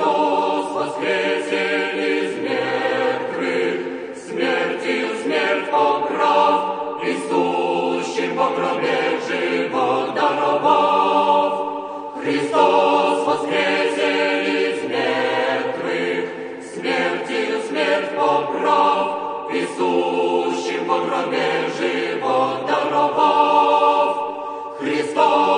Христос воскресе из мертвых, смертью смерть поправ, и сущим во гробе живот даровав. Христос воскресе из мертвых, смертью смерть поправ, и сущим во гробе живот даровав. Христос